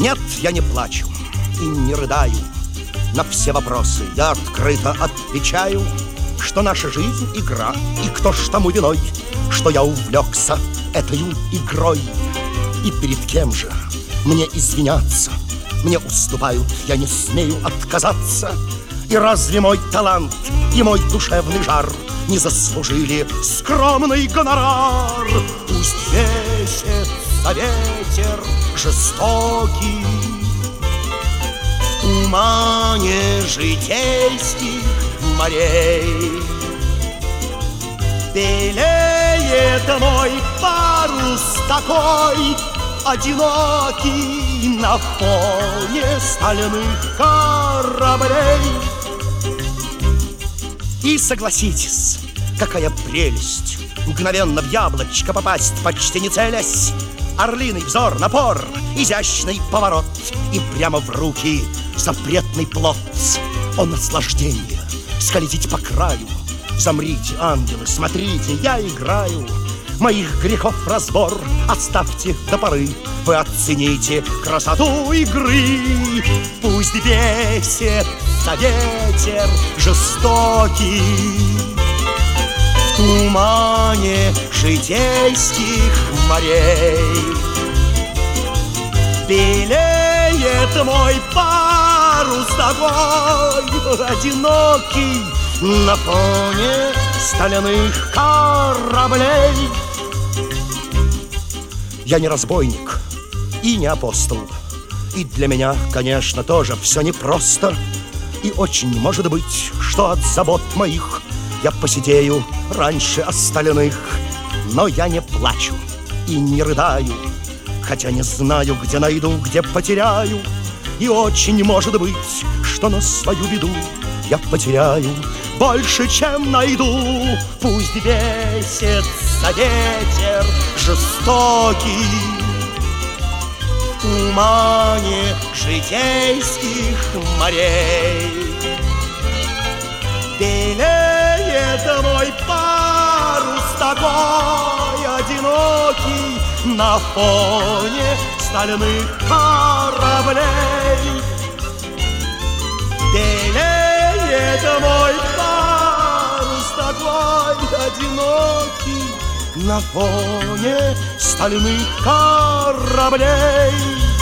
Нет, я не плачу и не рыдаю. На все вопросы я открыто отвечаю, что наша жизнь — игра, и кто ж тому виной, что я увлекся этой игрой. И перед кем же мне извиняться? Мне уступают, я не смею отказаться. И разве мой талант и мой душевный жар не заслужили скромный гонорар? Пусть весится ветер жестокий в тумане житейских морей. Белеет мой парус такой одинокий на фоне стальных кораблей. И согласитесь, какая прелесть мгновенно в яблочко попасть, почти не целясь. Орлиный взор, напор, изящный поворот, и прямо в руки запретный плод. О, наслаждение скользить по краю! Замрите, ангелы, смотрите, я играю. Моих грехов разбор оставьте до поры. Вы оцените красоту игры. Пусть бесится ветер жестокий в тумане житейских морей. Белеет мой парус такой одинокий на фоне стальных кораблей. Я не разбойник и не апостол, и для меня, конечно, тоже все непросто. И очень может быть, что от забот моих я посидею раньше остальных. Но я не плачу и не рыдаю, хотя не знаю, где найду, где потеряю. И очень может быть, что на свою беду я потеряю больше, чем найду. Пусть бесится ветер жестокий в тумане житейских морей. Белеет мой парус такой одинокий на фоне стальных кораблей. Белеет мой парус такой одинокий на фоне стальных кораблей.